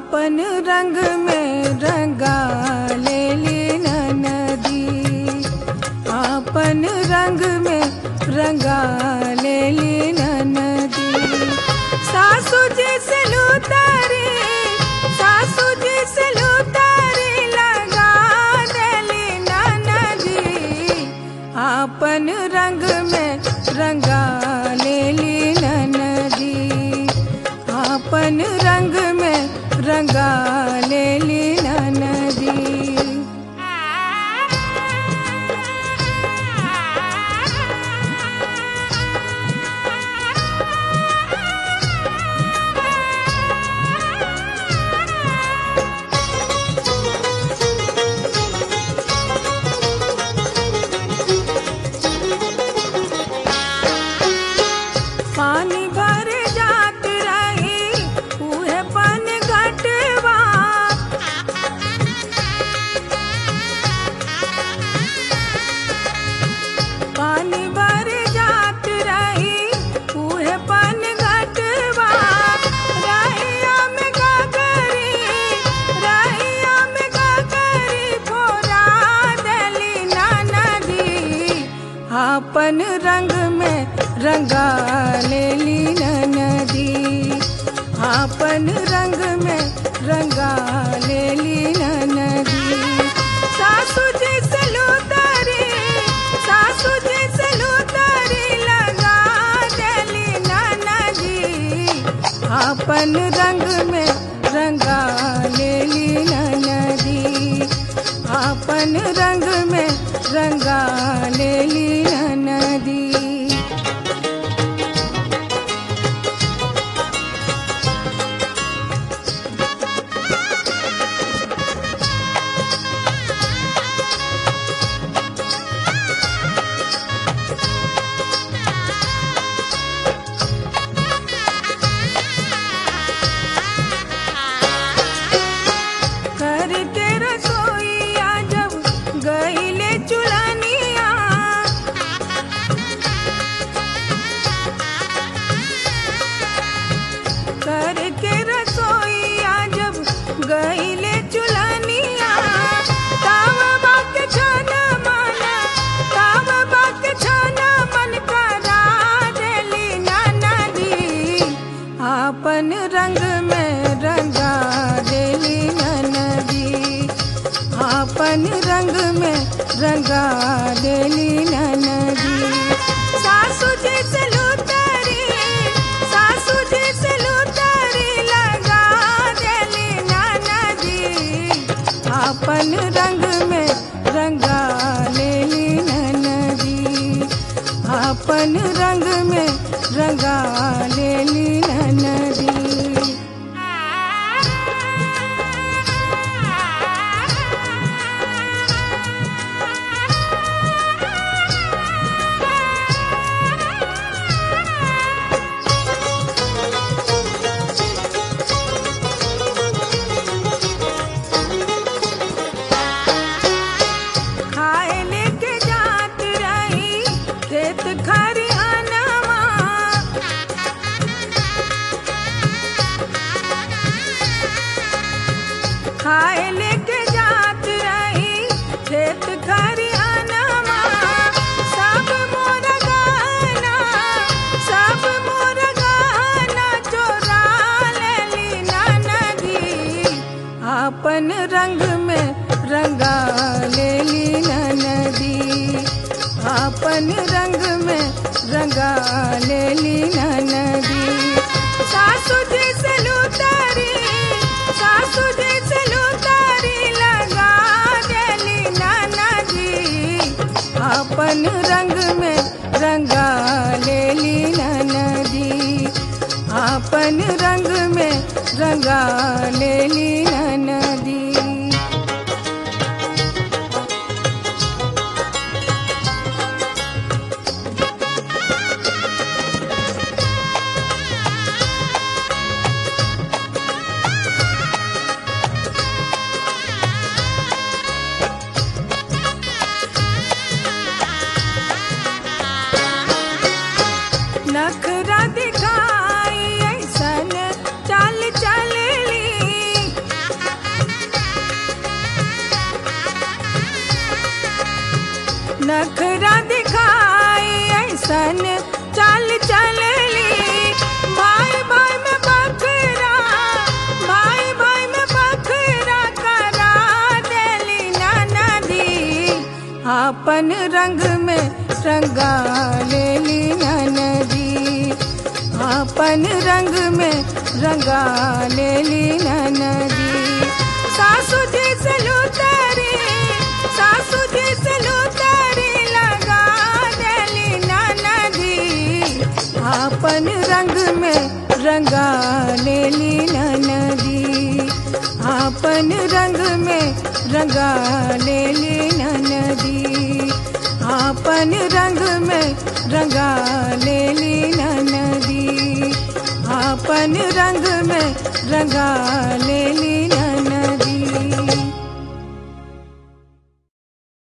आपन रंग में रंगा लेली ननदी, आपन रंग में रंगा लेली ननदी। सासू जी से लुतारी, सासू जी से लुतारी लगा देली ननदी, आपन रंग में रंगा लेली ननदी, आपन रंग में रंगा लेली ननदी। पानी भर जात रही उहे पन घटवा, पानी भर जात रही उहे पन घटवा। रहिया में गगरी, रहिया में गगरी फोरा देली ननदी, आपन रंग में रंगा लेली ननदी, आपन रंग में रंगा लेली ननदी। सासू जी से लुतारी, सासू जी से लुतारी लगा देली ननदी, आपन रंग में रंगा लेली ननदी, आपन रंग में रंगा लेली ननदी। करके रसोईया जब गईले चुलनिया, करके रसोईया जब गईले चुलनिया। ताव बाक छन मन, ताव बाक छन मन करा देली ननदी, आपन रंग में रंगा देली ननदी, आपन रंग में रंगा देली ननदी। सासू जी से लुतारी, सासू जी से लुतारी लगा देली ननदी, आपन रंग में रंगा लेली ननदी, आपन रंग में रंगा लेली ननदी। खाए लेके जात रही खेत खरिहानवा, खाए लेके जात रही खेत खरिहानवा। सब मोर गहना, सब मोर गहना चोरा लेली ननदी, आपन रंग में रंगा लेली ननदी, आपन रंग में रंगा लेली ननदी। सासू जी से लुतारी, सासू जी से लुतारी लगा देली ननदी, आपन रंग में रंगा लेली ननदी, आपन रंग में रंगा लेली ननदी। नखरा दिखाई ऐसन चाल चलली, ऐसन चाल चलली। भाई भाई में बखरा, भाई भाई में बखरा करा देली ननदी। आपन रंग में रंगा लेली ननदी, आपन रंग में रंगा लेली ननदी। सासू जी से लुतरी, सासू जी से लुतरी लगा देली ननदी। आपन रंग में रंगा लेली ननदी, आपन रंग में रंगा लेली ननदी, आपन रंग में रंगा लेली ननदी, आपन रंग में रंगा लेली